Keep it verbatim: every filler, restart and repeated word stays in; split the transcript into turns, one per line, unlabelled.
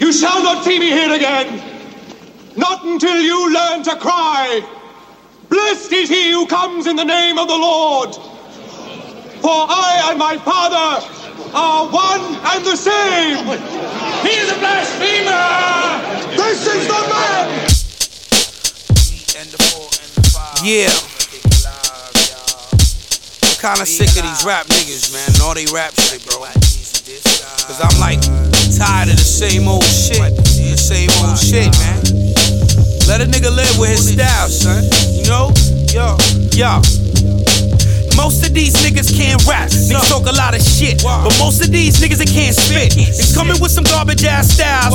You shall not see me here again. Not until you learn to cry. Blessed is he who comes in the name of the Lord. For I and my Father are one and the same. He is a blasphemer. This is the man.
Yeah. I'm kinda sick of these rap niggas, man, and all they rap shit, bro. Cause I'm like tired of the same old shit. The same old shit, man. Let a nigga live with his style, son. You know? Yo, yo. Most of these niggas can't rap. Niggas talk a lot of shit, but most of these niggas they can't spit. It's coming with some garbage ass style.